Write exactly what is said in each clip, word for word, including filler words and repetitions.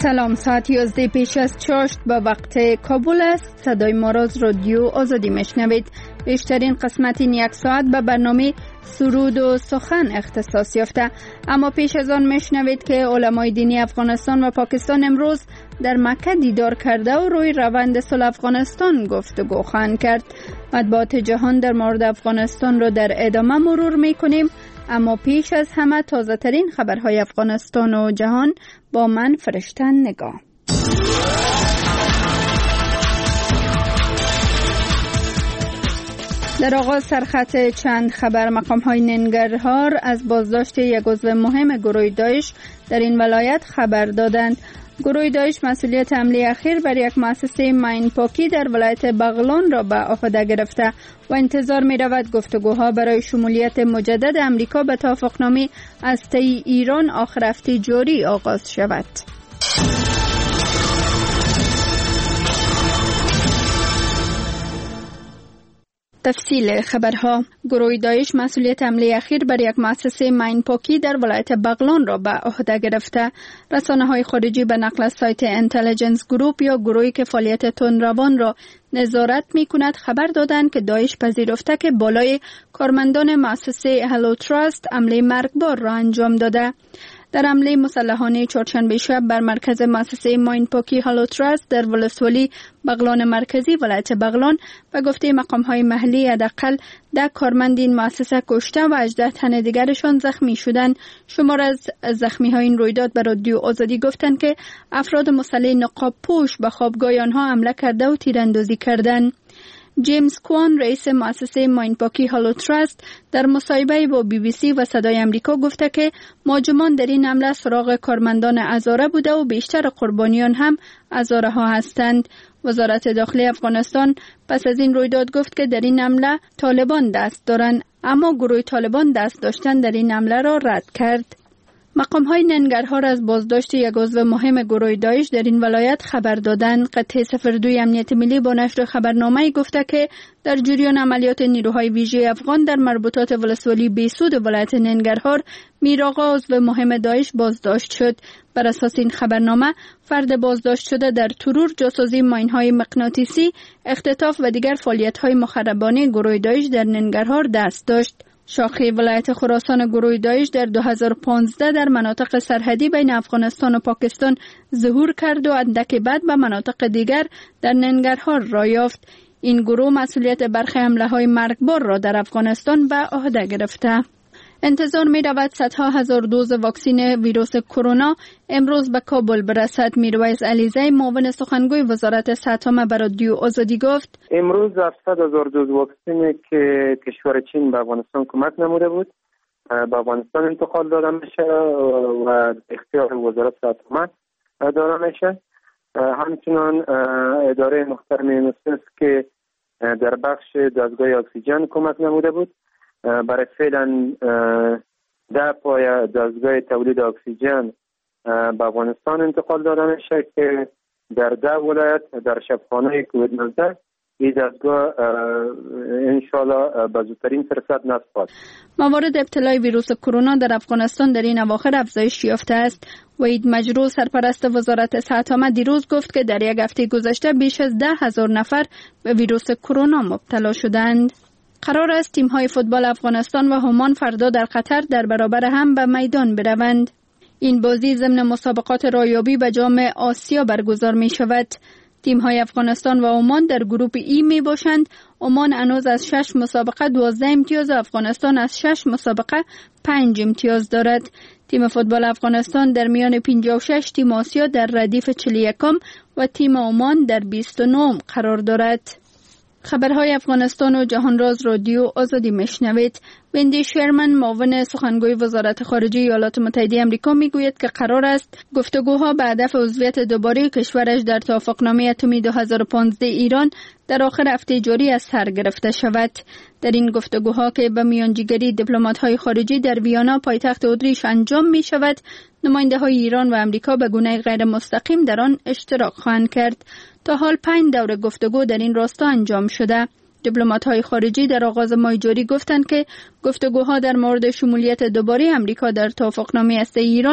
سلام، ساعت یازده پیش از چاشت به وقت کابل است. صدای ما را از رادیو آزادی میشنوید. بیشترین قسمت این یک ساعت به برنامه سرود و سخن اختصاص یافته، اما پیش از آن میشنوید که علمای دینی افغانستان و پاکستان امروز در مکه دیدار کرده و روی روند صلح افغانستان گفتگو خواهند کرد. مطبوعات جهان در مورد افغانستان را در ادامه مرور میکنیم، اما پیش از همه تازه ترین خبرهای افغانستان و جهان با من فرشتن نگاه. در آغاز سرخط چند خبر. مقام‌های ننگرهار از بازداشت یک عضو مهم گروه داعش در این ولایت خبر دادند. گروه داعش مسئولیت حمله اخیر بر یک مؤسسه ماین پاکی در ولایت بغلان را به عهده گرفته و انتظار می رود گفتگوها برای شمولیت مجدد امریکا به توافقنامه هسته‌ای ایران آخر هفته جاری آغاز شود. تفصیل خبرها. گروه داعش مسئولیت حمله اخیر بر یک مؤسسه ماین پاکی در ولایت بغلان را به عهده گرفته. رسانه‌های خارجی به نقل از سایت اینتلیجنس گروپ یا گروهی که فعالیت تندروان را نظارت می‌کند خبر دادند که داعش پذیرفته که بالای کارمندان مؤسسه هلو تراست حمله مرگبار را انجام داده. در حمله مسلحانه چهارشنبه شب بر مرکز مؤسسه ماین پاکی هلو تراست در ولسوالی بغلان مرکزی ولایت بغلان به گفته مقام‌های محلی حداقل ده کارمند این مؤسسه کشته و هجده تن دیگرشان زخمی شدند. شمار از زخمی‌های این رویداد به رادیو آزادی گفتند که افراد مسلح نقاب پوش به خوابگاه آنها حمله کرده و تیراندازی کردند. جیمز کوان رئیس مؤسسه ماین پاکی هلو تراست در مصاحبه با بی بی سی و صدای آمریکا گفته که مهاجمان در این حمله سراغ کارمندان هزاره بوده و بیشتر قربانیان هم هزاره ها هستند. وزارت داخلی افغانستان پس از این رویداد گفت که در این حمله طالبان دست دارند، اما گروه طالبان دست داشتن در این حمله را رد کرد. مقام‌های ننگرهار از بازداشت یک عضو مهم گروه داعش در این ولایت خبر دادند. قطعه صفر دوی امنیت ملی با نشر خبرنامه گفته که در جریان عملیات نیروهای ویژه افغان در مربوطات ولسوالی بیسود ولایت ننگرهار میرآقا عضو مهم داعش بازداشت شد. بر اساس این خبرنامه فرد بازداشت شده در ترور، جاسوسی ماین‌های مغناطیسی، اختطاف و دیگر فعالیت‌های مخربانه گروه داعش در ننگرهار دست داشت. شاخه ولایت خراسان گروه داعش در دو هزار و پانزده در مناطق سرحدی بین افغانستان و پاکستان ظهور کرد و اندک بعد به مناطق دیگر در ننگرهار را یافت. این گروه مسئولیت برخی حمله‌های مرگبار را در افغانستان به عهده گرفته. انتظار می رود صدها هزار دوز واکسن ویروس کرونا امروز به کابل برسد. میرویس علیزی معاون سخنگوی وزارت صحت عامه به رادیو آزادی گفت امروز هفتصد هزار دوز واکسن که کشور چین به افغانستان کمک نموده بود به افغانستان انتقال داده میشه و اختیار وزارت صحت عامه داده میشه. همچنان اداره محترم یونیسف که در بخش دستگاه اکسیژن کمک نموده بود برای فعلا ده پای دستگاه تولید اکسیژن به افغانستان انتقال داده میشه که در ده ولایت در شبخانه کووید نوزده این دستگاه انشالله به زودترین فرصت نصب شود. موارد ابتلای ویروس کرونا در افغانستان در این اواخر افزایش یافته است. وحید مجروح سرپرست وزارت صحت عامه دیروز گفت که در یک هفته گذشته بیش از ده هزار نفر به ویروس کرونا مبتلا شدند. قرار است تیم‌های فوتبال افغانستان و عمان فردا در قطر در برابر هم به میدان بروند. این بازی ضمن مسابقات رایابی به جام آسیا برگزار می شود. تیم‌های افغانستان و عمان در گروه ای می باشند. عمان هنوز از شش مسابقه دوازده امتیاز و افغانستان از شش مسابقه پنج امتیاز دارد. تیم فوتبال افغانستان در میان پنجاه و شش تیم آسیا در ردیف چهل و یک و تیم عمان در بیست و نه قرار دارد. خبرهای افغانستان و جهان راز رادیو آزادی میشنوید. وندی شرمن معاون سخنگوی وزارت خارجه ایالات متحده آمریکا میگوید که قرار است گفتگوها به هدف عضویت دوباره کشورش در توافقنامه اتمی دو هزار و پانزده ایران در آخر هفته جاری از سر گرفته شود. در این گفتگوها که به میانجیگری دیپلمات‌های خارجی در ویانا پایتخت اتریش انجام می شود، نماینده‌های ایران و آمریکا به گونه غیر مستقیم در آن اشتراک خواهند کرد. تا حال پنج دوره گفتگو در این راستا انجام شده. دیپلمات‌های خارجی در آغاز ماه جاری گفتند که گفتگوها در مورد شمولیت دوباره آمریکا در توافقنامه هسته‌ای ایران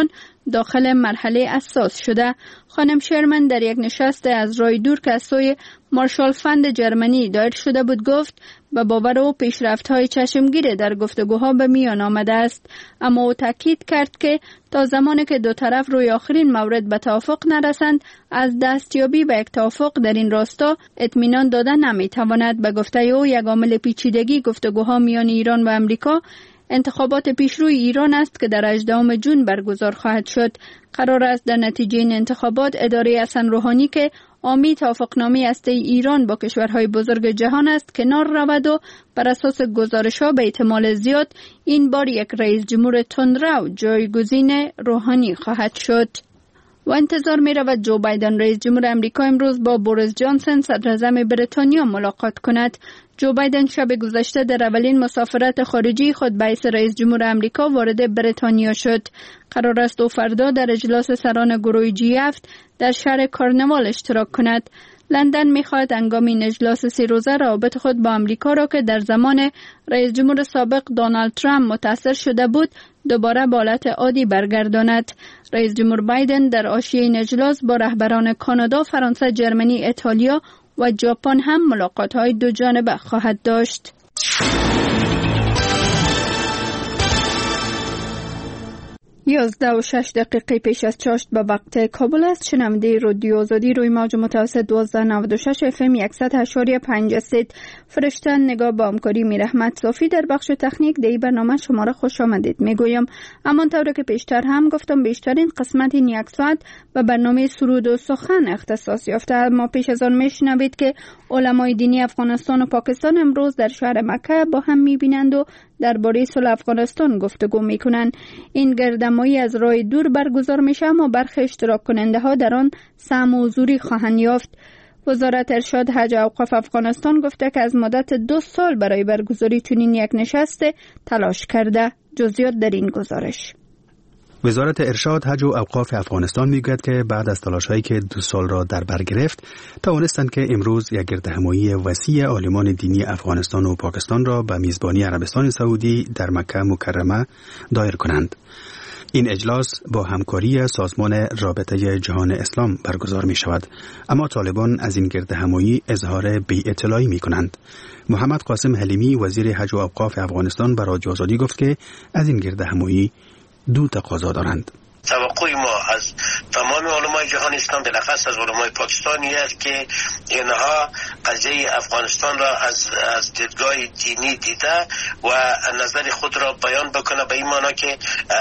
داخل مرحله اساس شده. خانم شرمن در یک نشست از رای دور که از سوی مارشال فند جرمنی دایر شده بود گفت به باور او پیشرفت‌های چشمگیر در گفتگوها به میان آمده است، اما او تاکید کرد که تا زمانی که دو طرف روی آخرین مورد به توافق نرسند از دستیابی به یک توافق در این راستا اطمینان دادن نمی‌تواند. به گفته او یک عامل پیچیدگی گفتگوها میان ایران و امریکا انتخابات پیشروی ایران است که در هجدهم ژوئن برگزار خواهد شد. قرار است در نتیجه این انتخابات اداره حسن روحانی که حامی توافقنامه هسته ایران با کشورهای بزرگ جهان است کنار رود و بر اساس گزارش‌ها به احتمال زیاد این بار یک رئیس جمهور تندرو جایگزین روحانی خواهد شد. و انتظار می رود جو بایدن رئیس جمهور امریکا امروز با بوریس جانسن صدر اعظم بریتانیا ملاقات کند. جو بایدن شب گذشته در اولین مسافرت خارجی خود به حیث رئیس جمهور امریکا وارد بریتانیا شد. قرار است او فردا در اجلاس سران گروه جی هفت در شهر کارنوال اشتراک کند. لندن می‌خواهد هنگام این اجلاس سه روزه روابط خود با امریکا را که در زمان رئیس جمهور سابق دونالد ترامپ متاثر شده بود دوباره به حالت عادی برگرداند. رئیس جمهور بایدن در حاشیه این اجلاس با رهبران کانادا، فرانسه، جرمنی، ایتالیا و ژاپن هم ملاقات‌های دو جانبه خواهد داشت. یازده و شش دقیقه پیش از چاشت به وقت کابل است. شنونده رادیو آزادی روی موج متوسط دوازده و نود و شش اف ام صد و اشاری پنج ست. فرشتن نگاه با همکاری میرحمت صافی در بخش تکنیک دی برنامه شما را خوش آمدید میگویم. همانطور که پیشتر هم گفتم بیشترین قسمت این یک ساعت به برنامه سرود و سخن اختصاص یافته. ما پیش از آن میشنوید که علمای دینی افغانستان و پاکستان امروز در شهر مکه با هم میبینند و درباره صلح افغانستان گفتگو میکنند. این گردهمایی از راه دور برگزار میشه اما برخی اشتراک کننده ها در آن سهم و حضوری خواهند یافت. وزارت ارشاد حج و اوقاف افغانستان گفته که از مدت دو سال برای برگزاری چنین یک نشست تلاش کرده. جزئیات در این گزارش. وزارت ارشاد حج و اوقاف افغانستان میگوید که بعد از تلاش‌هایی که دو سال را در بر گرفت توانستند که امروز یک گردهمایی وسیع عالمان دینی افغانستان و پاکستان را به میزبانی عربستان سعودی در مکه مکرمه دایر کنند. این اجلاس با همکاری سازمان رابطه جهان اسلام برگزار می شود، اما طالبان از این گردهمایی اظهار بی اطلاعی می کنند. محمد قاسم حلیمی وزیر حج و اوقاف افغانستان به رادیو آزادی گفت که از این گردهمایی دو تقاضا دارند. توقع ما از تمام علمای جهان اسلام بالاخص از علمای پاکستانی است که اینها قضیه افغانستان را از از دیدگاه دینی دیده و نظر خود را بیان بکنه، به این معنی که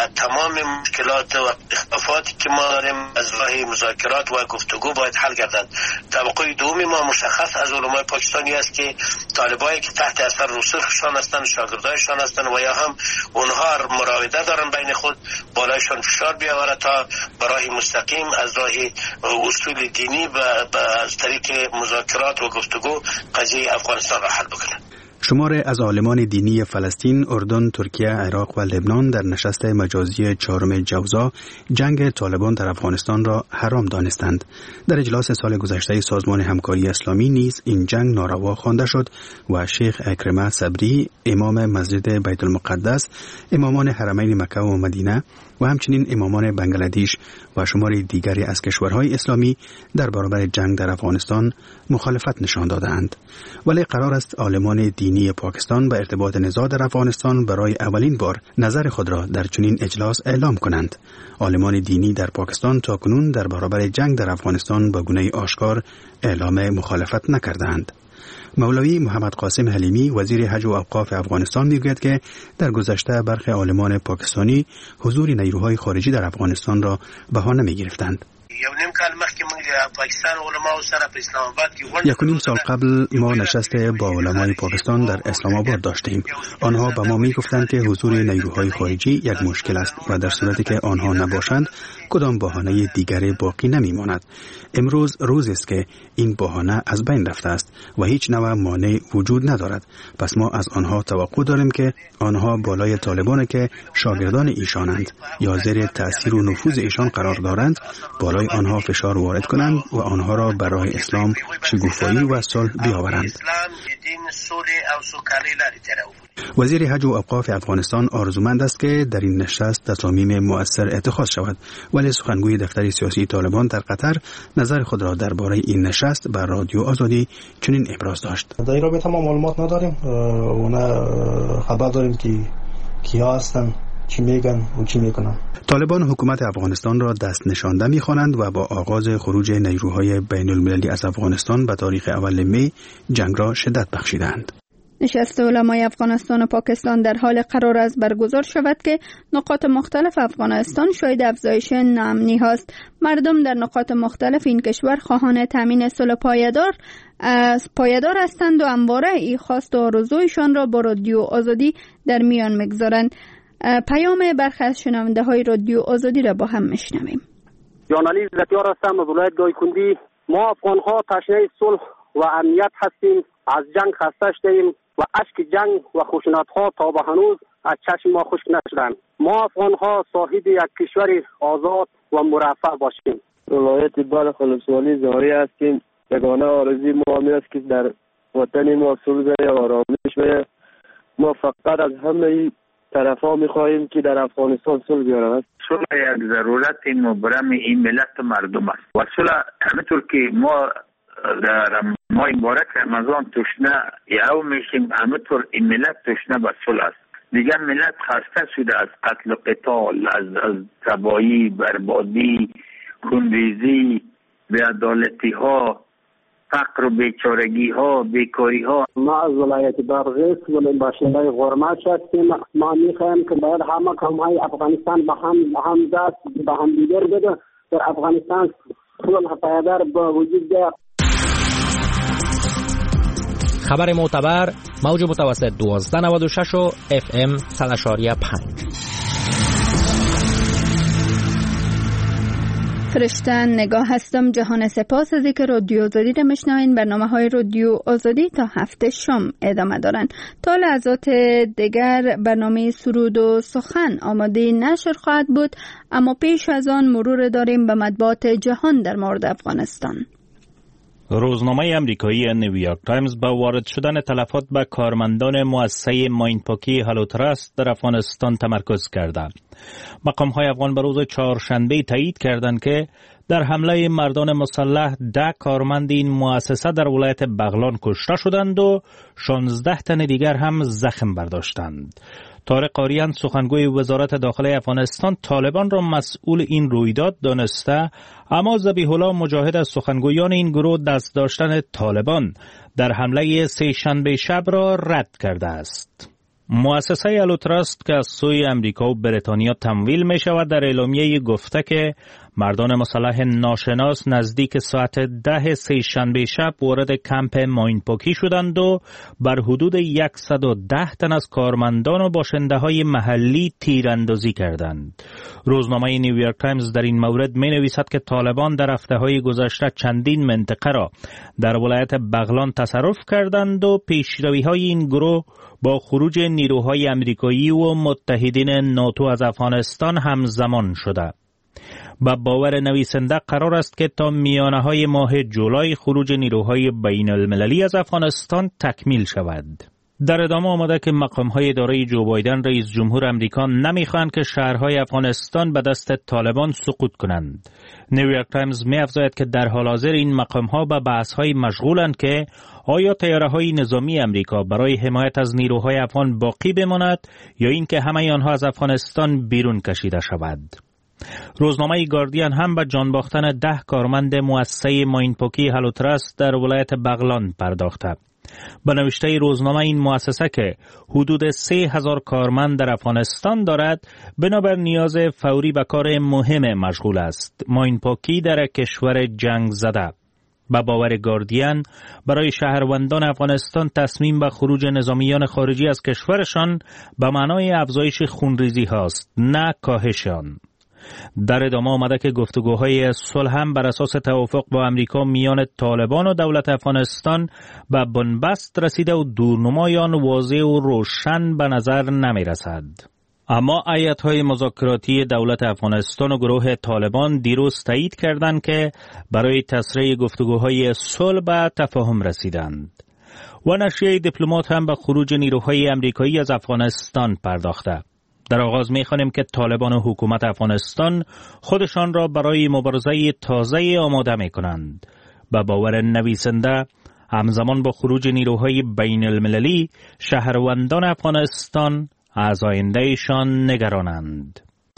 تمام مشکلات و اختلافاتی که ما داریم از راه مذاکرات و گفتگو باید حل گردد. توقع دوم ما مشخص از علمای پاکستانی است که طالبایی که تحت اثر رسوخشان هستند، شاگردایشان هستند و یا هم اونها مراوده دارن بین خود، بالایشان فشار بیاورد تا برای مستقیم از راه اصول دینی و از طریق مذاکرات و گفتگو قضیه افغانستان را حل بکنند. شمار از عالمان دینی فلسطین، اردن، ترکیه، عراق و لبنان در نشست مجازی چهارم جوزا جنگ طالبان در افغانستان را حرام دانستند. در اجلاس سال گذشته سازمان همکاری اسلامی نیز این جنگ ناروا خوانده شد و شیخ اکرمه صبری، امام مسجد بیت المقدس، امامان حرمین مکه و مدینه و همچنین امامان بنگلادیش و شماری دیگری از کشورهای اسلامی در برابر جنگ در افغانستان مخالفت نشان دادند. ولی قرار است عالمان دینی پاکستان به ارتباط نزاع در افغانستان برای اولین بار نظر خود را در چنین اجلاس اعلام کنند. عالمان دینی در پاکستان تاکنون در برابر جنگ در افغانستان با گونه آشکار اعلام مخالفت نکردند. مولوی محمد قاسم حلیمی وزیر حج و اوقاف افغانستان میگوید که در گذشته برخی عالمان پاکستانی حضور نیروهای خارجی در افغانستان را بهانه میگرفتند. یک و نیم سال قبل ما نشست با علمای پاکستان در اسلام آباد داشتیم. آنها به ما می گفتند که حضور نیروهای خارجی یک مشکل است و در صورتی که آنها نباشند کدام بهانه دیگری باقی نمی ماند. امروز روزی است که این بهانه از بین رفته است و هیچ نوع مانع وجود ندارد. پس ما از آنها توقع داریم که آنها بالای طالبان که شاگردان ایشانند یا زیر تأثیر و نفوذ ایشان قرار دارند بالای آنها فشار وارد کنند کنند و آنها را برای اسلام شگوفایی و صلح بیاورند. وزیر حج و اوقاف افغانستان آرزومند است که در این نشست تصامیم مؤثر اتخاذ شود، ولی سخنگوی دفتر سیاسی طالبان در قطر نظر خود را درباره این نشست بر رادیو آزادی چنین ابراز داشت. در این رابطه ما معلومات نداریم و نه خبر داریم که کیا هستن، چی میگن و چی میکنن. طالبان حکومت افغانستان را دست نشانده می‌خوانند و با آغاز خروج نیروهای بین المللی از افغانستان به تاریخ اول می جنگ را شدت بخشیدند. نشست علمای افغانستان و پاکستان در حال قرار است برگزار شود که نقاط مختلف افغانستان شاهد افزایش ناامنی هاست. مردم در نقاط مختلف این کشور خواهان تامین صلح پایدار از پایدار هستند و همواره این خواست و آرزویشان را با رادیو آزادی در میان میگذارند. پیام برخی از شنونده های رادیو آزادی را با هم میشنویم. جانالی زتیار هستم از ولایت گایکندی. ما افغان ها تشنه صلح و امنیت هستیم. از جنگ خسته شدیم و اشک جنگ و خشونت ها تا به هنوز از چشم ما خشک نشدند. ما افغان ها صاحب یک کشور آزاد و مرفه باشیم. ولایت بلخ ولسوالی زاری هستیم. یگانه آرزوی ما همین است که در وطن ما صلح و آرامش و ما فقط از همه طرفا می‌خواهیم که در افغانستان صلح بیارند. صلح یک ضرورت مبرم این ملت و مردم است و صلح همینطور که ما در ماه مبارک رمضان تشنه یهو میشیم، همینطور این ملت تشنه به صلح است. دیگر ملت خسته شده از قتل و قتال، از از تباهی، بربادی، خونریزی، بی‌عدالتی ها، فقر و بیچارگی ها، بیکاری ها. ما از ولایت بادغیس و باشنده غرماش هستیم. ما میخوایم که باید همه قوم‌های افغانستان به هم به هم دست به هم دیگر بده در افغانستان صلح پایدار به وجود بیاید. خبر معتبر موج متوسط دوازده نود و شش و اف ام صد و پنج. فرشتن نگاه هستم. جهان سپاس از اینکه رادیو آزادی را میشنوین. برنامه های رادیو آزادی تا هفته شام ادامه دارن. تا لحظات دیگر برنامه سرود و سخن آماده نشر خواهد بود، اما پیش از آن مرور داریم به مطبوعات جهان در مورد افغانستان. روزنامه امریکایی نیویورک تایمز با وارد شدن تلفات به کارمندان مؤسسه ماینپاکی هالوتراست در افغانستان تمرکز کرده. مقام‌های افغان به روز چهارشنبه تایید کردند که در حمله مردان مسلح ده کارمند این مؤسسه در ولایت بغلان کشته شدند و شانزده تن دیگر هم زخم برداشتند. طارق قاریان سخنگوی وزارت داخلی افغانستان طالبان را مسئول این رویداد دانسته، اما ذبیح الله مجاهد از سخنگویان این گروه دست داشتن طالبان در حمله سه شنبه شب را رد کرده است. مؤسسه الوتراست که از سوی امریکا و بریتانیا تمویل می شود در اعلامیه گفته که مردان مسلح ناشناس نزدیک ساعت ده سه شنبه شب وارد کمپ ماینپاکی شدند و بر حدود صد و ده تن از کارمندان و باشنده های محلی تیراندازی کردند. روزنامه نیویورک تایمز در این مورد می نویسد که طالبان در هفته های گذشته چندین منطقه را در ولایت بغلان تصرف کردند و پیشروی های این گروه با خروج نیروهای امریکایی و متحدین ناتو از افغانستان همزمان شده. با باور نویسنده قرار است که تا میانه های ماه جولای خروج نیروهای بین المللی از افغانستان تکمیل شود. در ادامه آمده که مقام‌های اداره جو بایدن رئیس جمهور امریکا نمی‌خواهند که شهرهای افغانستان به دست طالبان سقوط کنند. نیویورک تایمز می‌افزاید که در حال حاضر این مقام‌ها به بحث‌های مشغولند که آیا طیاره‌های نظامی امریکا برای حمایت از نیروهای افغان باقی بماند یا اینکه همه آنها از افغانستان بیرون کشیده شود. روزنامه گاردین هم به جان باختن ده کارمند مؤسسه ماینپاکی هالوتراست در ولایت بغلان پرداخته. به نوشته روزنامه این مؤسسه که حدود سه هزار کارمند در افغانستان دارد، بنابر نیاز فوری به کار مهم مشغول است. ماینپاکی در کشور جنگ زده. به باور گاردین برای شهروندان افغانستان تصمیم به خروج نظامیان خارجی از کشورشان به معنای افزایش خونریزی هاست، نه کاهش آن. در ادامه آمده که گفتگوهای صلح هم بر اساس توافق با امریکا میان طالبان و دولت افغانستان به بنبست رسیده و دورنمای آن واضح و روشن به نظر نمی رسد. اما هیئت‌های مذاکراتی دولت افغانستان و گروه طالبان دیروز تایید کردند که برای تسریع گفتگوهای صلح به تفاهم رسیدند. و نشریه دیپلمات هم به خروج نیروهای امریکایی از افغانستان پرداخته. در آغاز می‌خوانیم که طالبان و حکومت افغانستان خودشان را برای مبارزه تازه آماده می‌کنند. به باور نویسنده، همزمان با خروج نیروهای بین المللی، شهروندان افغانستان از آیندهشان نگرانند.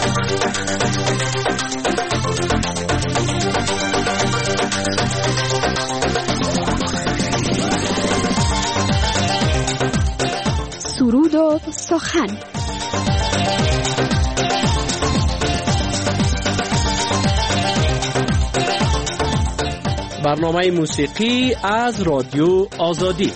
سرود و سخن. برنامه موسیقی از رادیو آزادی.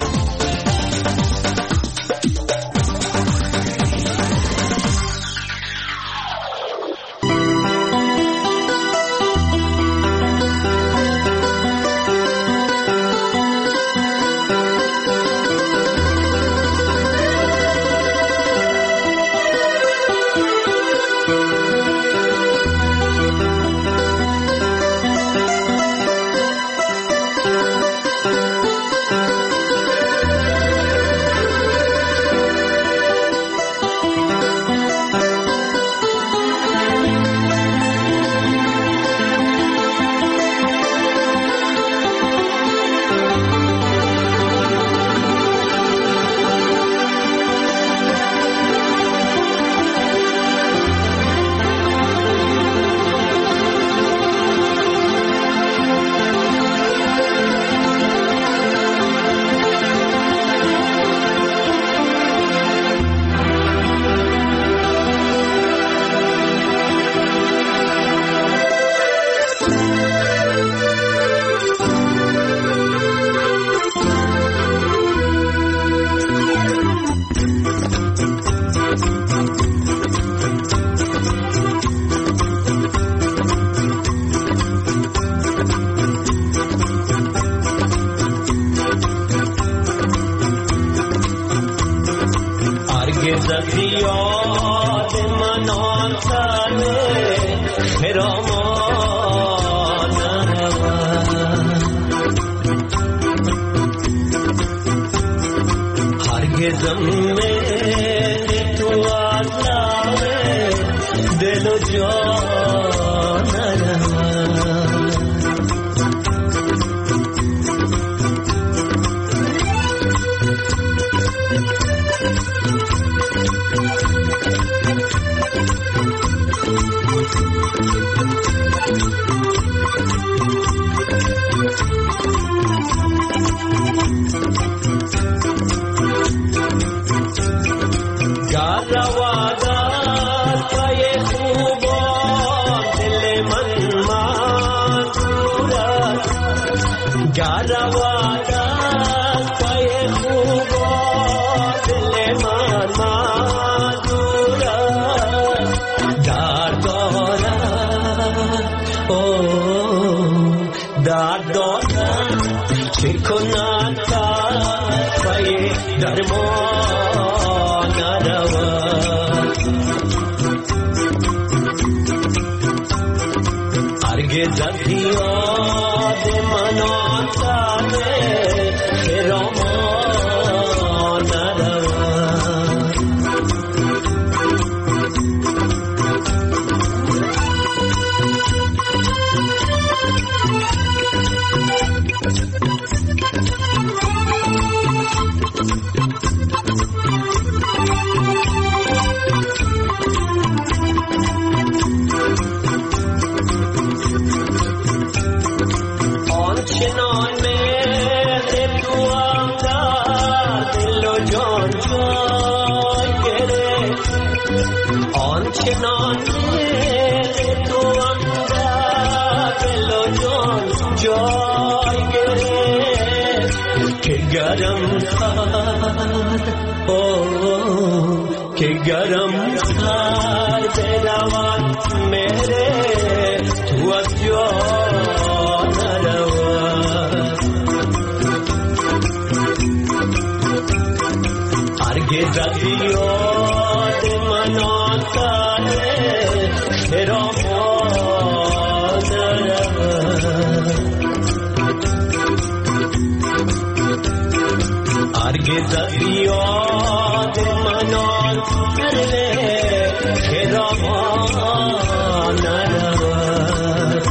هرگز یاد منان ترله که روا نرود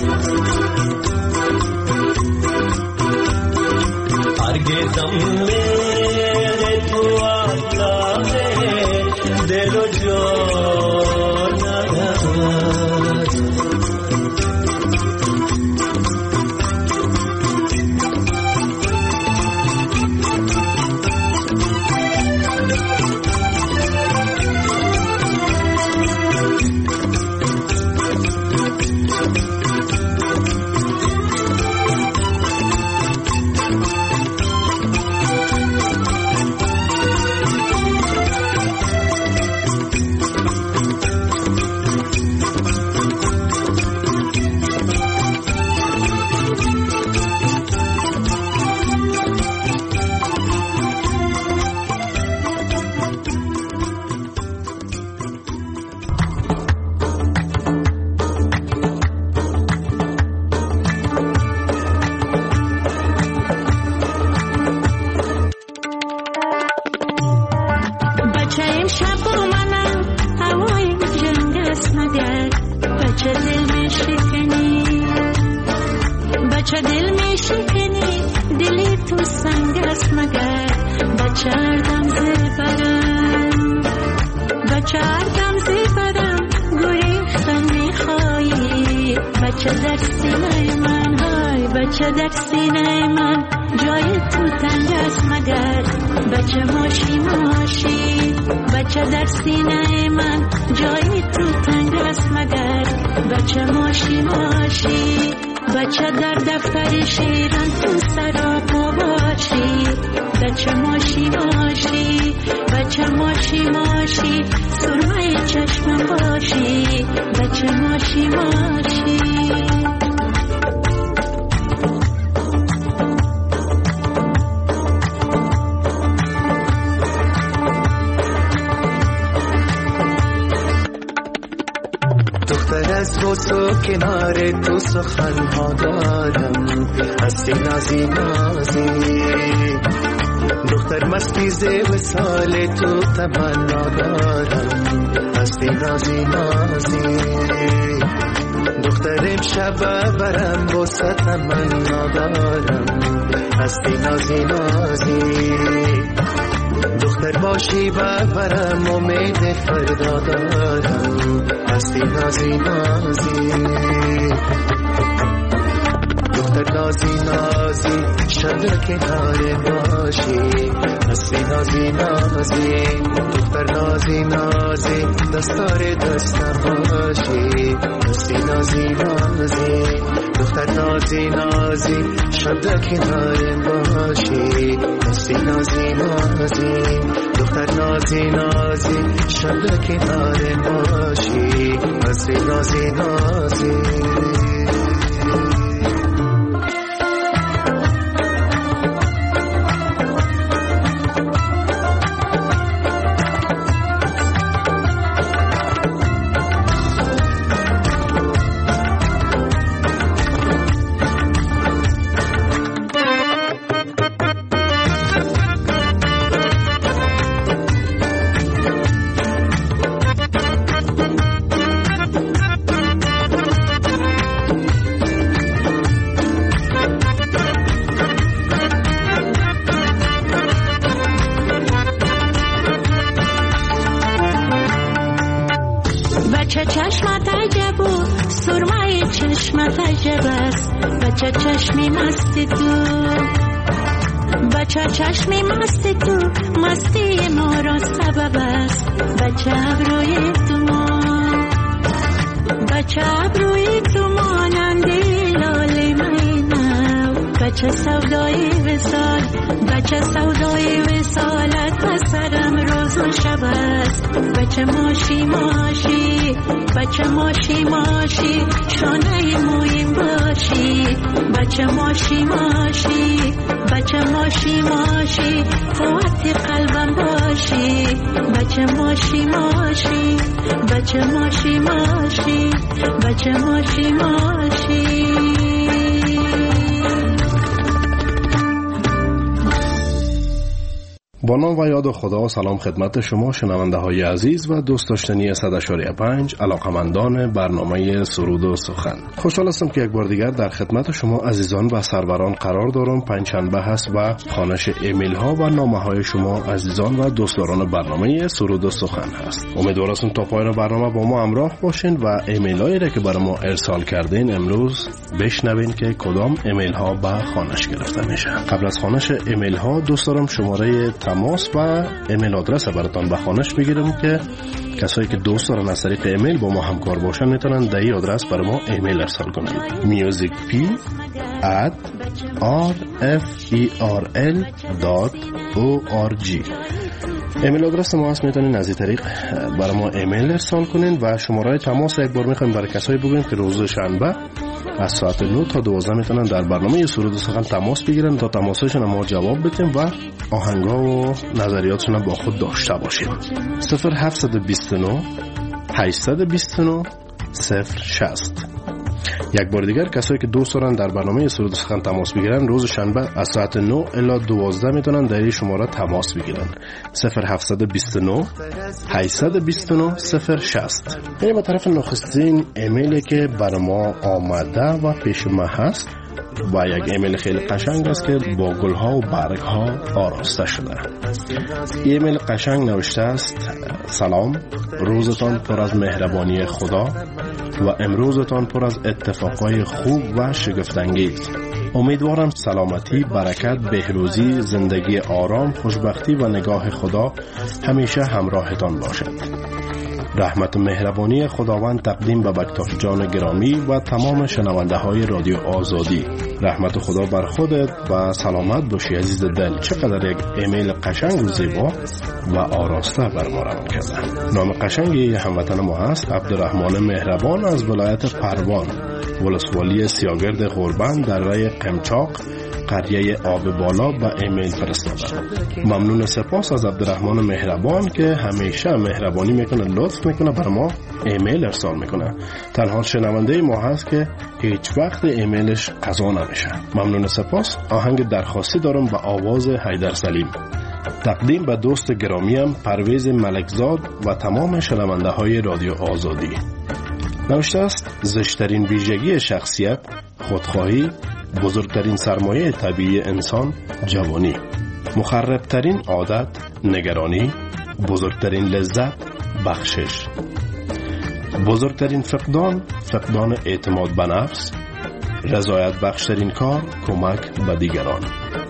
هرگزم میره تو اطلاع دل و جان نرود کنار تو سخنها دارم هستی نازی نازی دختر مستی ز وصال تو تمنا دارم هستی نازی نازی دختر امشب برم واسه تمنا دارم هستی نازی نازی دختر باشی برم امید فردا دارم هستی نازی نازی دختر نازی نازی شب کنار باشی هستی نازی نازی دختر نازی نازی دستار دستم باشی هستی نازی نازی دختر نازی نازی شب کنار باشی هستی نازی نازی دختر نازی نازی شب کنار باشی هستی نازی نازی چشمی مستی تو بچه چشمی مستی تو مستی ما را سبب است بچه ابروی تو مان بچه ابروی تو مانندی لاله مینو بچه سودای وصال بچه سودای وصالت بسرم روز و شب است بچه ماشی ماشی بچه ماشی ماشی شانه مویم باشی بچه ماشی ماشی بچه ماشی ماشی قوت قلبم باشی بچه ماشی ماشی بچه ماشی ماشی بچه ماشی ماشی با نام و یاد خدا سلام خدمت شما شنونده های عزیز و دوست داشتنی صد و پنج علاقمندان برنامه سرود و سخن. خوشحال هستم که یک بار دیگر در خدمت شما عزیزان و سروران قرار دارم. پنجشنبه هست و خوانش ایمیل ها و نامه های شما عزیزان و دوستداران برنامه سرود و سخن هست. امیدوارم تا پایان برنامه با ما همراه باشین و ایمیل هایی را که برای ما ارسال کردین امروز بشنوین که کدام ایمیل ها به خوانش گرفته میشه. قبل از خوانش ایمیل ها دوست دارم شماره تماس و ایمیل آدرس براتون به خوانش بگیرم که کسایی که دوست دارن از طریق ایمیل با ما همکار باشن میتونن در این آدرس برای ما ایمیل ارسال کنن. musicp at rferl dot org ایمیل آدرس ما هست. میتونین از این طریق برای ما ایمیل ارسال کنین و شماره تماس یک بار میخوایم برای کسایی بگویم که روز شنبه از ساعت نه تا دوازده میتونن در برنامه سرود و سخن تماس بگیرن تا تماسشون ما جواب بدیم و آهنگا و نظریاتشون با خود داشته باشیم. صفر هفت دو نه هشت دو نه صفر شصت. یک بار دیگر کسایی که دوست دارن در برنامه سرود و سخن تماس بگیرن روز شنبه از ساعت نه الی دوازده میتونن در این شماره تماس بگیرن. صفر هفت دو نه هشت دو نه صفر شصت. این به طرف نخستین ایمیلی که بر ما آمده و پیش ما هست و یک ایمیل خیلی قشنگ است که با گلها و برگها آراسته شده. ایمیل قشنگ نوشته است: سلام، روزتان پر از مهربانی خدا و امروزتان پر از اتفاقای خوب و شگفت‌انگیز. امیدوارم سلامتی، برکت، بهروزی، زندگی آرام، خوشبختی و نگاه خدا همیشه همراهتان باشد. رحمت و مهربانی خداوند تقدیم به بکتاش جان گرامی و تمام شنونده های رادیو آزادی. رحمت خدا بر خودت و سلامت باشی عزیز دل. چقدر یک ایمیل قشنگ و زیبا و آراسته بر ما روان کرده. نام قشنگی هموطن ما هست عبدالرحمن مهربان از ولایت پروان، ولسوالی سیاگرد غربند در رای قمچاق، قریه آب بالا به ایمیل فرستاده. ممنون سپاس از عبدالرحمن مهربان که همیشه مهربانی میکنه، لطف میکنه، بر ما ایمیل ارسال میکنه. تنها شنونده ما هست که هیچ وقت ایمیلش قضا نمیشه. ممنون سپاس. آهنگ درخواستی دارم به آواز حیدر سلیم، تقدیم به دوست گرامیم پرویز ملکزاد و تمام شنونده های رادیو آزادی. نوشته است: زشترین ویژگی شخصیت خودخواهی، بزرگترین سرمایه طبیعی انسان جوانی، مخربترین عادت نگرانی، بزرگترین لذت بخشش، بزرگترین فقدان فقدان اعتماد به نفس، رضایت بخشترین کار کمک به دیگران،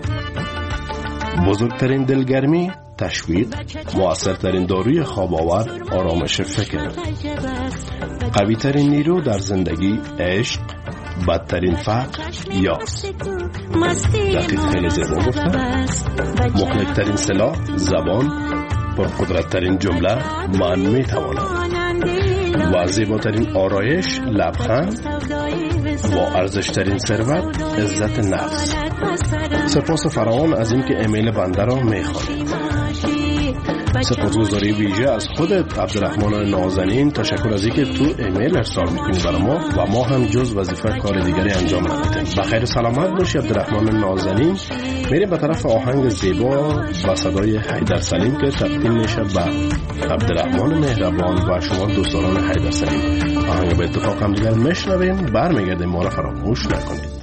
بزرگترین دلگرمی تشویق، مؤثرترین داروی خواب آور آرامش فکر، قویترین نیرو در زندگی عشق، بدترین فقر یاس. دقیق خیلی زیبا گفته. مهلکترین سلاح زبان، پرقدرتترین جمله من میتوانم و زیباترین آرایش لبخند و ارزشترین ثروت عزت نفس. سپاس فراوان از این که ایمیل بنده را میخوانید. سپاسگزاری ویژه از خودت عبدالرحمن نازنین. تشکر از اینکه تو ایمیل ارسال میکنی برای ما و ما هم جز وظیفه کار دیگری انجام ندیم. بخیر سلامت باشی عبدالرحمن نازنین. میریم به طرف آهنگ زیبا با صدای حیدر سلیم که تقدیم میشه به عبدالرحمن مهربان و شما دوستان حیدر سلیم. آهنگ به اتفاق هم دیگر میشنویم. برمیگردیم، ما را فراموش نکنید.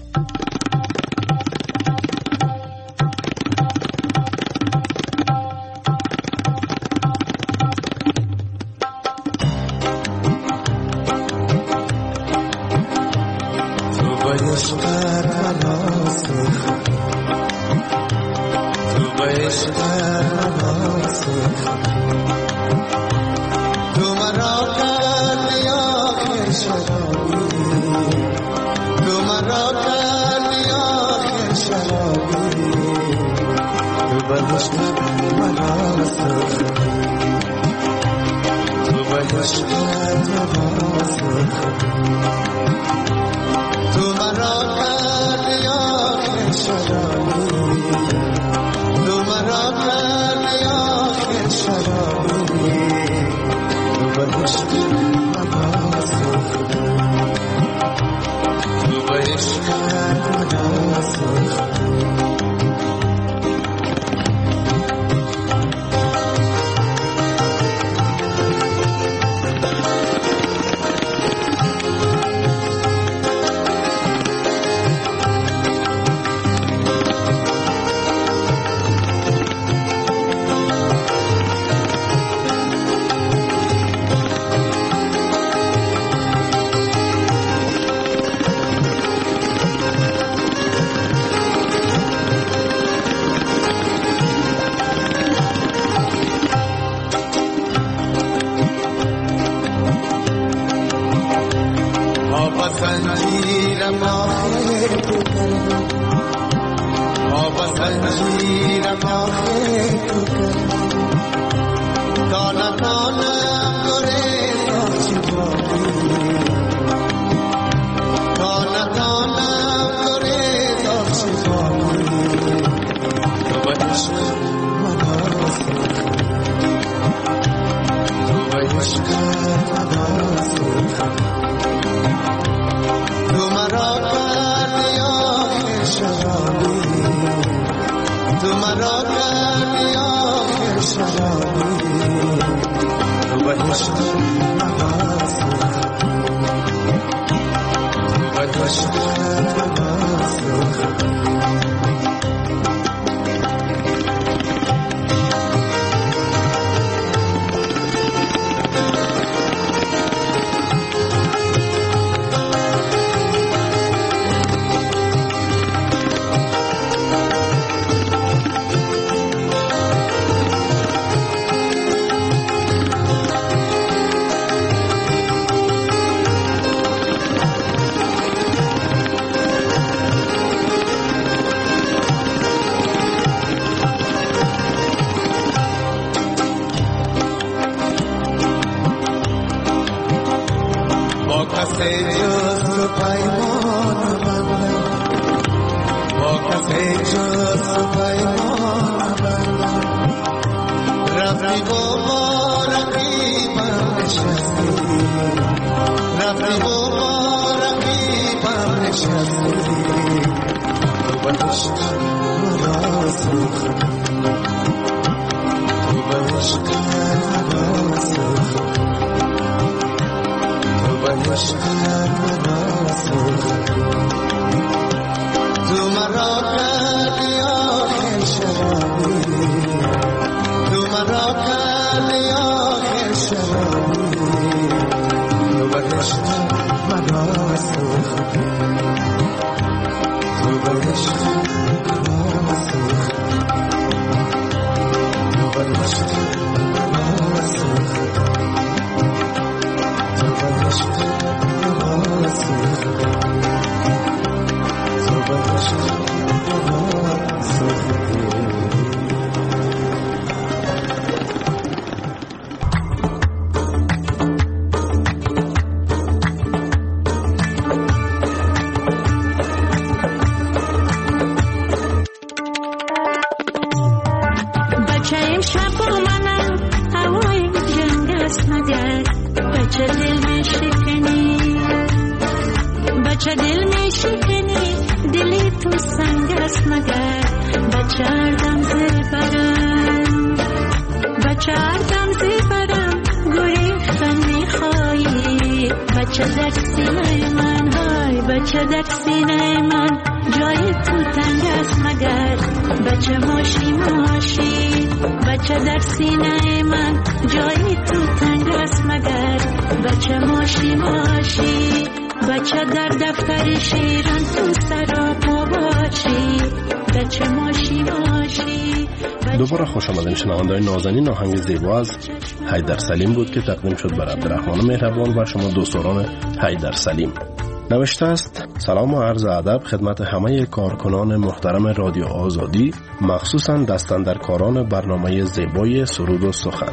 دوباره خوش آمدین شنونده‌های نازنین. آهنگ زیبا از حیدر سلیم بود که تقدیم شد بر عبدالرحمن مهربان و شما دوستان حیدر سلیم. نوشته است: سلام و عرض ادب خدمت همه کارکنان محترم رادیو آزادی، مخصوصاً دستاندرکاران برنامه زیبای سرود و سخن.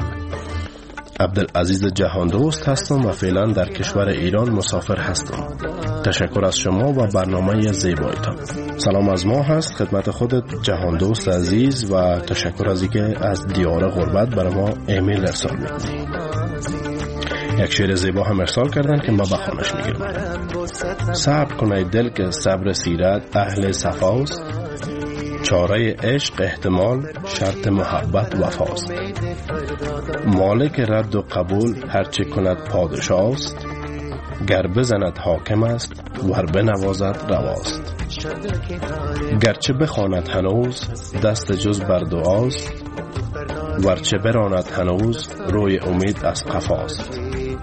عبدالعزیز جهاندوست هستم و فعلا در کشور ایران مسافر هستم. تشکر از شما و برنامه زیبایتان. سلام از ما هست خدمت خودت جهاندوست عزیز و تشکر از اینکه از دیار غربت برای ما ایمیل ارسال میکنی. یک شعر زیبا هم ارسال کردن که ما بخوانش میگیرم. صبر کنید دل که صبر سیرت اهل صفاست، چاره عشق احتمال شرط محبت وفاست. مالک رد و قبول هرچه کند پادشاست، گر بزند حاکم است ور بنوازد رواست. گرچه بخواند هنوز دست جز بر دعاست، ورچه براند هنوز روی امید از قفاست.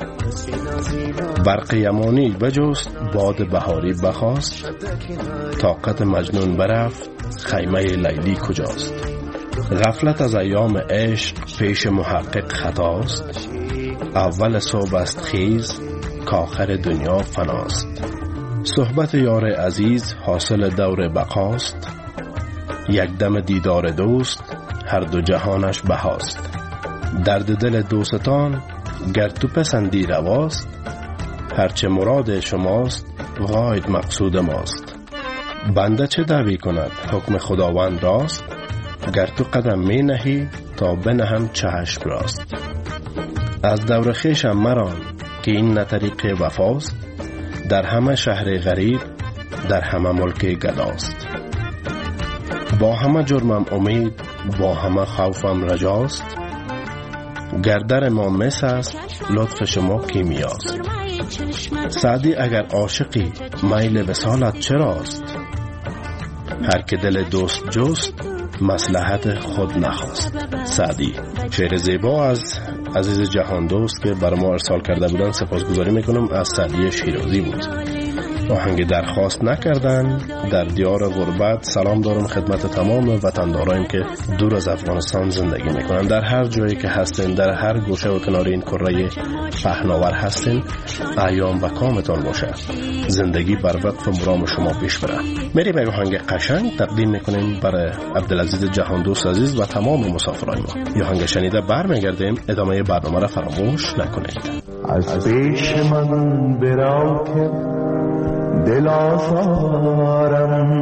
برق یمانی بجست باد بهاری بخواست، طاقت مجنون برفت خیمه لیلی کجاست. غفلت از ایام عشق پیش محقق خطاست، اول صبح است خیز کآخر دنیا فناست. صحبت یار عزیز حاصل دور بقاست، یک دم دیدار دوست هر دو جهانش بهاست. درد دل دوستان گر تو پسندی رواست، هرچه مراد شماست غاید مقصود ماست. بنده چه دعوی کند حکم خداوند راست، گر تو قدم می نهی تا بنهم چشم راست. از دور خویشم مران که این نه طریق وفاست، در همه شهر غریب در همه ملک گداست. با همه جرمم امید با همه خوفم رجاست، گردر ما مس است لطف شما کیمیاست. سعدی اگر عاشقی میل وصالت چراست، هر که دل دوست جست مصلحت خود نخواست. سعدی. شعر زیبا از عزیز جهان دوست که بر ما ارسال کرده بودن سپاسگزاری میکنم. از سعدی شیرازی بود. آهنگ درخواست نکردن. در دیار غربت سلام دارم خدمت تمام وطنداران که دور از افغانستان زندگی میکنن. در هر جایی که هستین، در هر گوشه و کنار این کره پهناور هستین، ایام و کامتان باشه. زندگی بر وقت و مرام شما پیش بره. میریم یک آهنگ قشنگ تقدیم میکنیم برای عبدالعزیز جهان دوست عزیز و تمام مسافرای ما. یه آهنگ شنیده برمیگردیم. ادامه برنامه را فراموش نکنید. از پیش من برو که دل آزارم،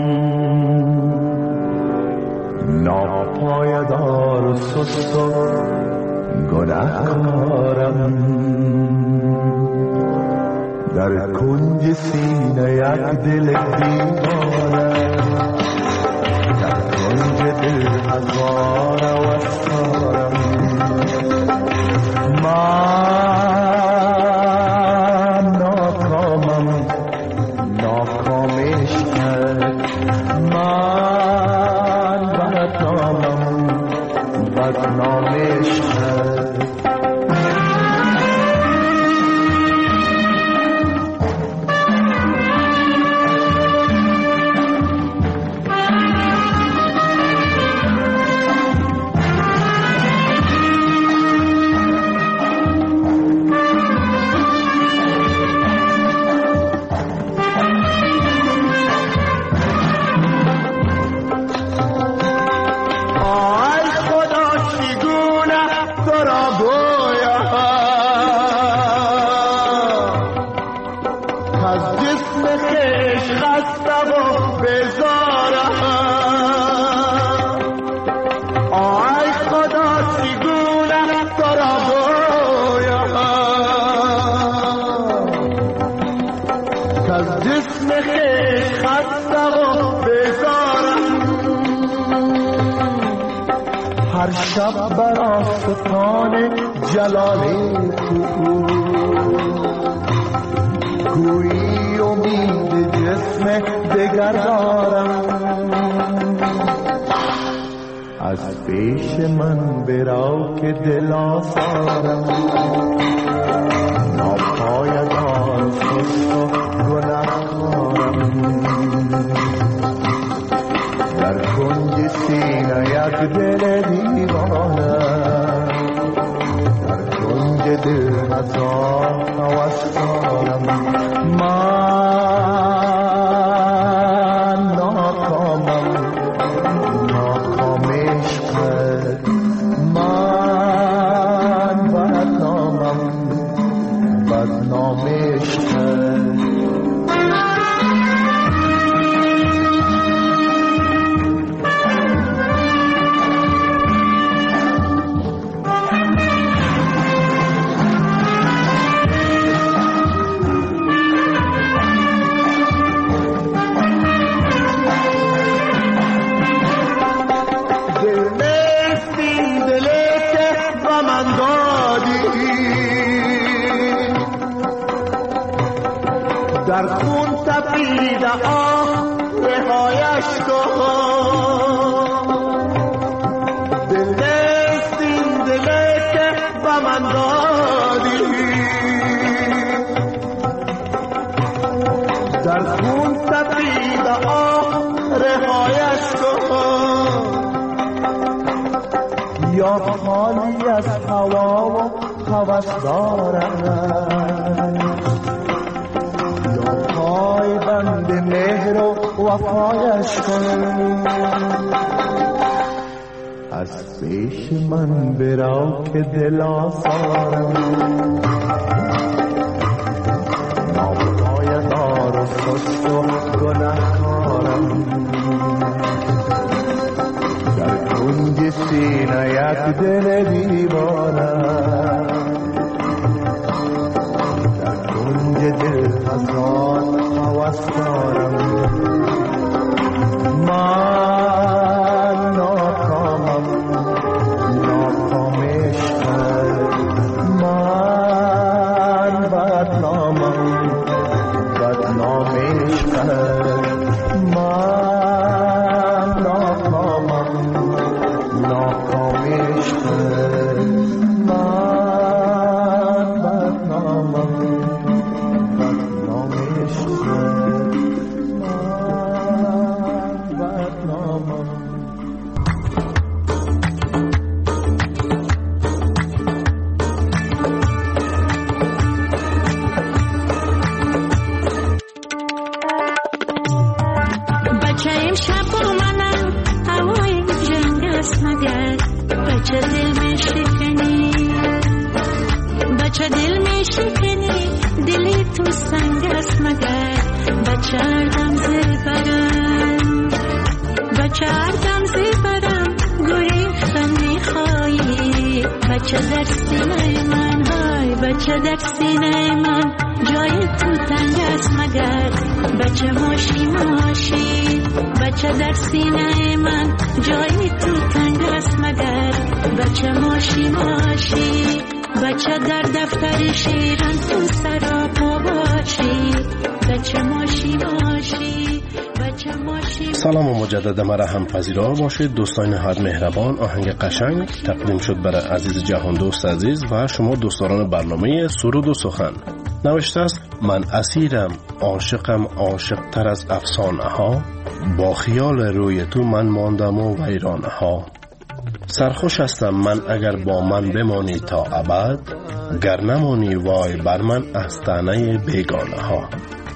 ناپایدار و سست و گناهکارم. در کنج سینه یک دل دیوانه، در کنج دل هزار وستارم. من ناکامم ناکامش کرد، من بدنامم بدنامش کرد. هر شب بر آستان جلال تو گویی امید جسم دگر دارم. از پیش من برو که دل آزارم، ناپایدار سست و گناهکارم. در کنج سینه یک دل دیوانه، در کنج دل هزار هوسکارم. من ناکامم ناکامش کرد، من بدنامم بدنامش کرد. در خون تپید آه رهایش کن، دل نیست این دلی که به من دادی. در خون تپید آه رهایش کن، یا خالی از هوا و هوس دارم، بند مهر و وفایش کن، از پیش من برو که دل آزارم، نابرای دار و سست و گناهکارم، در کنج سینه یک دل دیوانه، در کنج دل هزار هوسکارم، من ناکامم ناکام عشقت، من بدنامم بدنام عشقت، من ناکامم ناکام عشقت، من بدنامم بدنام عشقت، من بدنامم. بچه امشب با منم هوای جنگ است مگر، بچه دل می شکنی، بچه دل می شکنی، دلی تو سنگ است مگر، بچه اردم زیر برم، بچه اردم زیر برم، گریختن می خواهی، بچه در سینه من های، بچه در سینه من جای تو تنگ است مگر، بچه ماشی ماشی، بچه در سینه من جای تو تنگ است مگر، بچه ماشی ماشی، بچه در دفتر شیران تو سراپا باشی، بچه ماشی ماشی، بچه ماشی. سلام و مجدد مرا هم پذیرا باشید دوستان نهایت مهربان. آهنگ قشنگ تقدیم شد برای عزیز جهان دوست عزیز و شما دوستداران برنامه سرود و سخن. نوشته است: من اسیرم عاشقم عاشق تر از افسانه ها، با خیال روی تو من ماندم و ویرانه ها، سرخوش هستم من اگر با من بمانی تا ابد، گر نمانی وای بر من از طعنه بیگانه ها.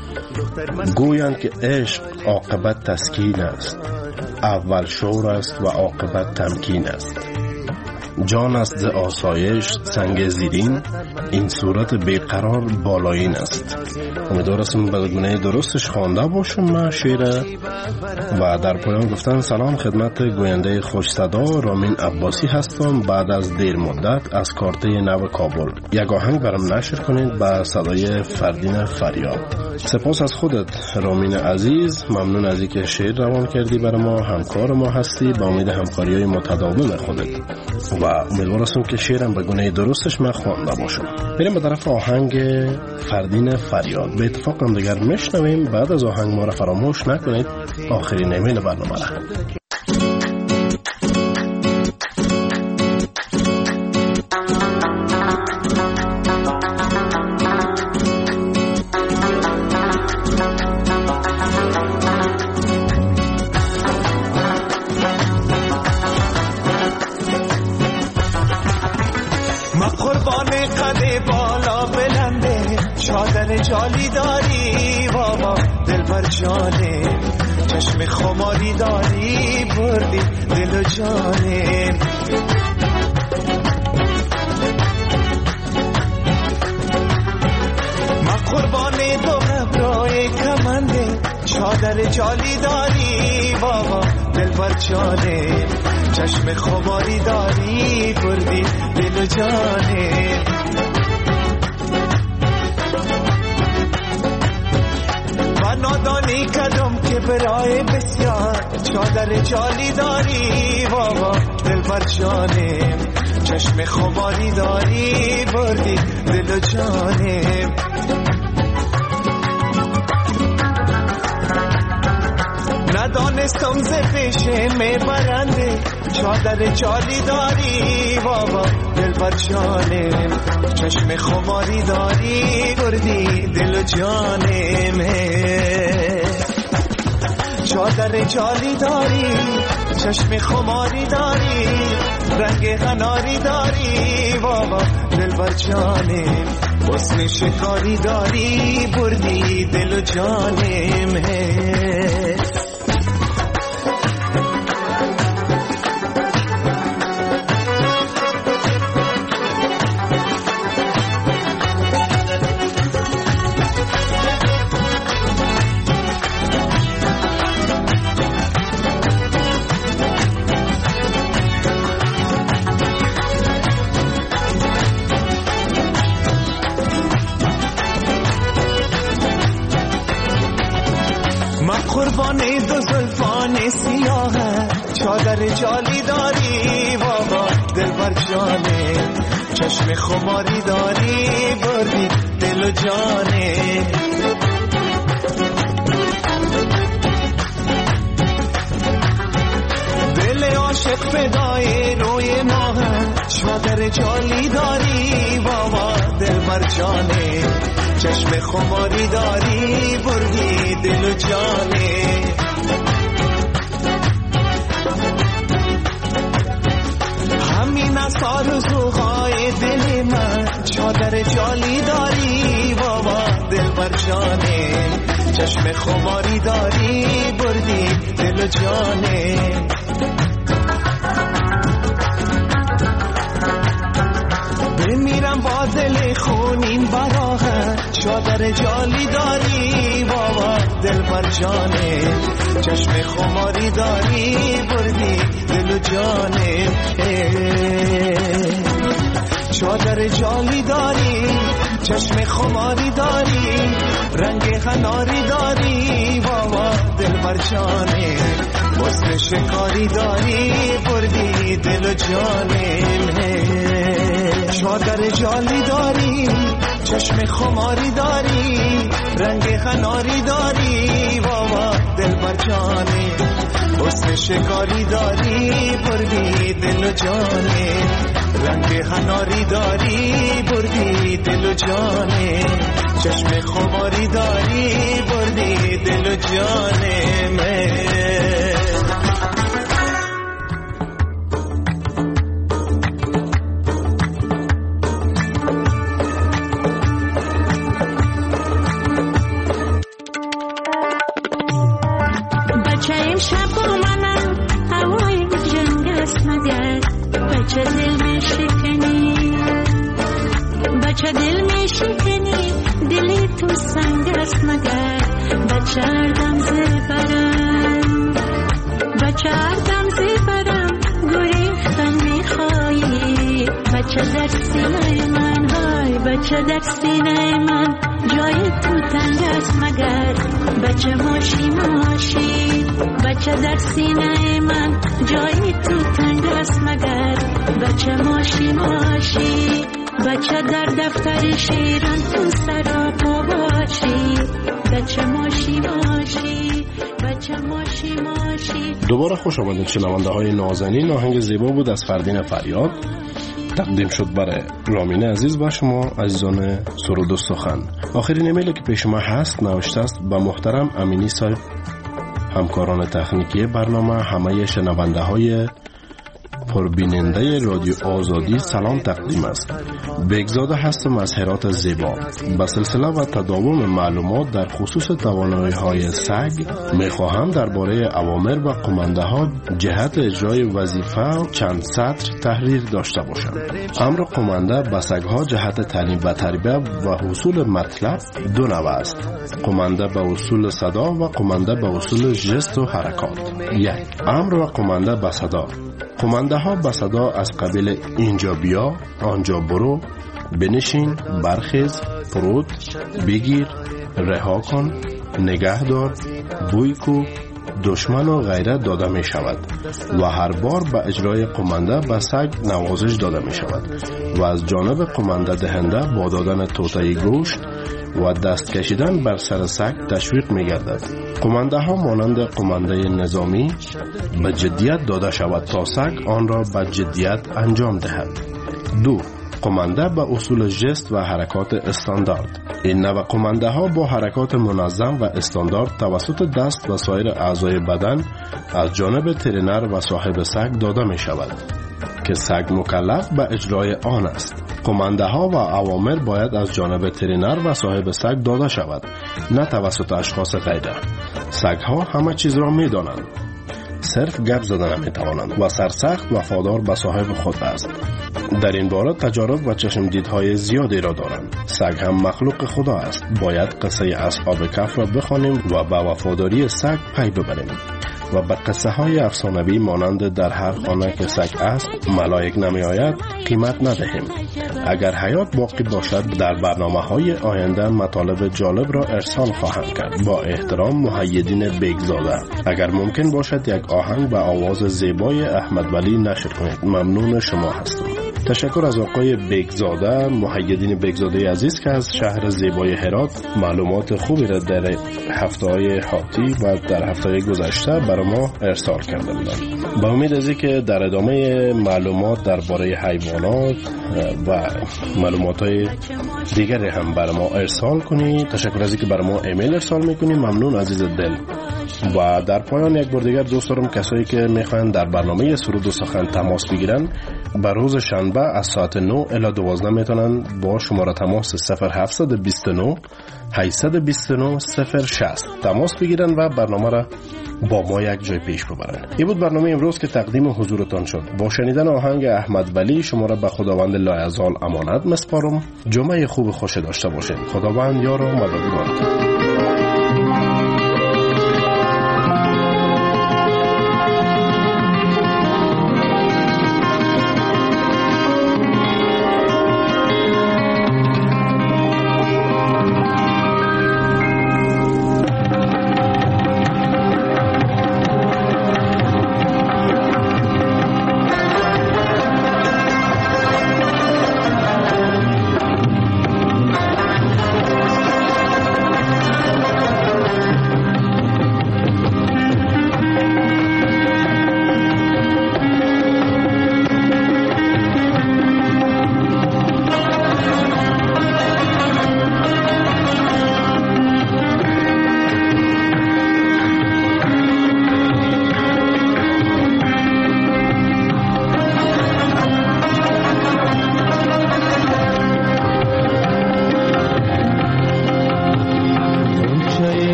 گویند که عشق عاقبت تسکین است، اول شور است و عاقبت تمکین است، جان است ز آسایش سنگ زیرین، این صورت بیقرار بالایین است. امیدوارم به گونه درستش خوانده باشم من شعر. و در پایان گفتن سلام خدمت گوینده خوش صدا رامین عباسی هستم، بعد از دیر مدت از کارته نو کابل. یک آهنگ برام نشر کنید با صدای فردین فریاد. سپاس از خودت رامین عزیز، ممنون از اینکه شعر روان کردی برای ما، همکار ما هستی، با امید همکاری‌های متداوم خودت و امیدوارم که شعرم به گونه درستش من خوانده باشم. بریم به طرف آهنگ فردین فریاد. به اتفاق هم دیگر میشنویم. بعد از آهنگ ما را فراموش نکنید آخرین ایمیل برنامه را. چادر جالی داری بابا دلبر جانه، چشم خماری داری بردی دل و جانه، من قربان دو ابروی کمنده، چادر جالی داری بابا دلبر جانه، چشم خماری داری بردی دل و جانه، نادانی کدم که برای بسیار، چادر جالی داری بابا دلبر جانه، چشم خماری داری بردی دل و جانه، ندانستم ز پیشه میبرنده، چادر جالی داری بابا دلبر جانه، چشم خماری داری بردی دل و جانه، چادر جالی داری چشم خماری داری، رنگ غناری داری بابا دلبر جانه، حسن شکاری داری بردی دل و جانه. قربان دو زلفان سیاه چادر جالی داری بابا دلبر جانه چشم خماری داری بردی دل و جانه دل عاشق فدای روی ماه چادر جالی داری بابا دلبر جانه چشم خماری داری بردی دل و جانه همین از آرزوهای دل من چادر جالی داری بابا دلبر جانه چشم خماری داری بردی دل و جانه بمیرم با دل خونین براه چادر جالی داری بابا دلبر جانه چشم خماری داری بردی دل و جانه چادر جالی داری چشم خماری داری رنگ خناری داری بابا دلبر جانه حسن شکاری داری بردی دل و جانه چادر جالی داری چشم خماری داری رنگ خناری داری بابا دلبر جانه حسن شکاری داری بردی دل و جانه رنگ خناری داری بردی دل و جانه چشم خماری داری بردی دل و جانه من بچه در سینه من جای تو تنگ است مگر بچه ماشی ماشی بچه در سینه من جای تو تنگ است مگر بچه ماشی ماشی بچه در دفتر شیران تو سراپا باشی بچه ماشی ماشی بچه ماشی ماشی. دوباره خوش آمدید شنونده های نازنین. آهنگ زیبا بود از فردین فریاد، تقدیم شد برای رامین عزیز و شما عزیزان سرود و سخن. آخرین ایمیلی که پیش ما هست نوشته است به محترم امینی صاحب، همکاران تکنیکی برنامه، همه شنونده های پربیننده رادیو آزادی سلام تقدیم است. بگزاده هستم از هرات زیبا. به سلسله و تداوم معلومات در خصوص توانایی های سگ می خواهم درباره اوامر و قمانده ها جهت اجرای وظیفه چند سطر تحریر داشته باشم. امر قمانده به سگ ها جهت تعلیم و تربیت و حصول مطلب دو نوع است: قمانده به اصول صدا و قمانده به اصول جست و حرکات. یک، امر و قمانده به صدا. قمانده ها به صدا از قبیل اینجا بیا، آنجا برو، بنشین، برخیز، فرود، بگیر، رها کن، نگه دار، بوی کو، دشمن و غیره داده می شود و هر بار به اجرای قمانده به سگ نوازش داده می شود و از جانب قمانده دهنده با دادن توطئه گوشت و دست کشیدن بر سر سگ تشویق می گردد. قمانده ها مانند قمانده نظامی به جدیت داده شود تا سگ آن را به جدیت انجام دهد. دو، قمانده به اصول جست و حرکات استاندارد. این نوع قمانده ها با حرکات منظم و استاندارد توسط دست و سایر اعضای بدن از جانب ترینر و صاحب سگ داده می شود که سگ مکلف به اجرای آن است. قمانده ها و اوامر باید از جانب ترینر و صاحب سگ داده شود، نه توسط اشخاص غیره. سگ ها همه چیز را می دانند، صرف گپ زدن نمی توانند و سرسخت وفادار به صاحب خود است. در این باره تجارب و چشمدیدهای زیادی را دارند. سگ هم مخلوق خدا است. باید قصه اصحاب کهف را بخوانیم و به وفاداری سگ پی ببریم و به قصه های افسانوی مانند در هر خانه که سگ است ملائک نمی آید قیمت ندهیم. اگر حیات باقی باشد در برنامه های آینده مطالب جالب را ارسال خواهم کرد. با احترام، محیدین بیگزاده. اگر ممکن باشد یک آهنگ به آواز زیبای احمد ولی نشر کنید. ممنون شما هستم. تشکر از آقای بیگزاده، محیدین بیگزاده عزیز که از شهر زیبای هرات معلومات خوبی را در هفته‌های حاتی و در هفته‌های گذشته برای ما ارسال کرده بودند. با امید از اینکه در ادامه معلومات درباره حیوانات و معلومات‌های دیگری هم برای ما ارسال کنید. تشکر از اینکه برای ما ایمیل ارسال می‌کنید. ممنون عزیز دل. و در پایان یک بار دیگر دوست دارم کسایی که میخوان در برنامه سرود و سخن تماس بگیرن بر روز شنبه از ساعت نه الی دوازده میتونن با شماره تماس صفر هفت دو نه هشت دو نه صفر شصت تماس بگیرن و برنامه را با ما یک جای پیش ببرن. این بود برنامه امروز که تقدیم حضورتان شد. با شنیدن آهنگ احمد ولی شما را به خداوند لایزال امانت میسپارم. جمعه خوب خوش داشته باشین. خداوند یار و مددگار.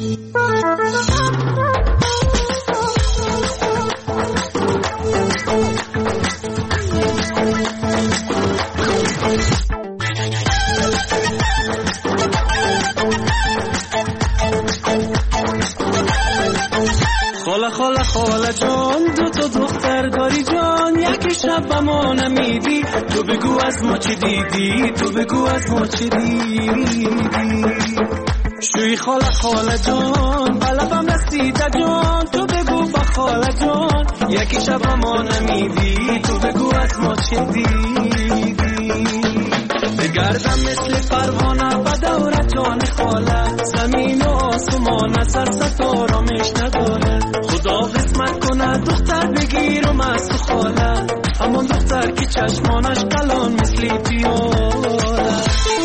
خاله خاله خاله جان، دو تا دختر داری جان، یکی شب با ما نمیدی، تو بگو از ما چی دیدی، تو بگو از ما چی دیدی. شوی خاله خاله جان، بلبم رسیده جان، تو بگو با خاله جان، یکی شب با ما نمیدی، تو بگو از ما چی دیدی. بگردم مثل پروانه با دور جان خاله، زمین و آسمان از سر ستارامش نداره. خدا قسمت کنه دختر بگیرم از تو خاله، همون دختر که چشمانش کلان مثل پیاله.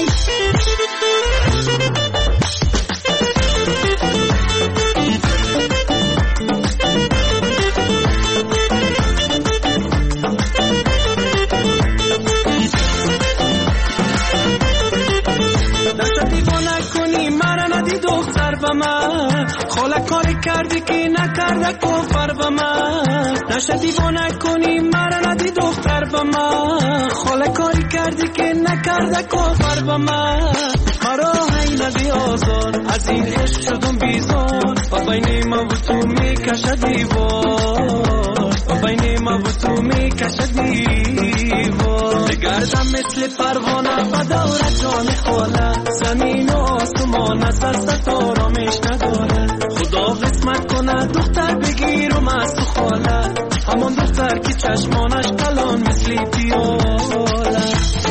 خاله کاری کردی که نکرده کفر با من، نشه دیوانه کنی مرا ندی دختر با من. خاله کاری کردی که نکرده کفر با من، مرا هی ندی آزار، از این عشق شدم بیزار، و بین ما و تو میکشه دیوار، و بین ما و تو میکشه دیوار. بگردم مثل پروانه و دور جان خاله، زمین و آسمان از دست آرامش نداره. خدا قسمت کنه دختر بگیرم از تو خاله، همون دختر که چشمانش کلان مثل پیاله.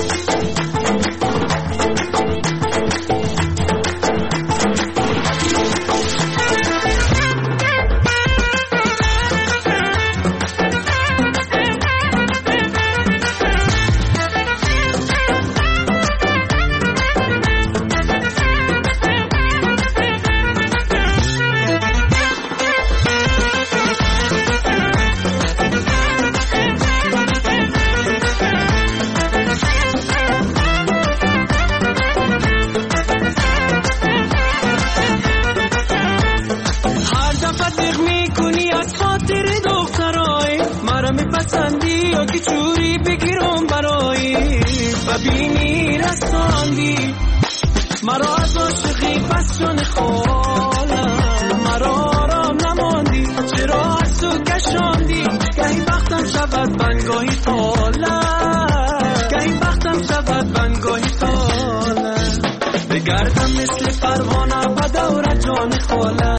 ببینی رساندی مرا از عاشقی بس جان خاله، مرا آرام نماندی چرا از تو کشاندی. گهی بختم شود بنگاهی تاله، گهی بختم شود بنگاهی تاله. بگردم مثل پروانه و دور جان خاله.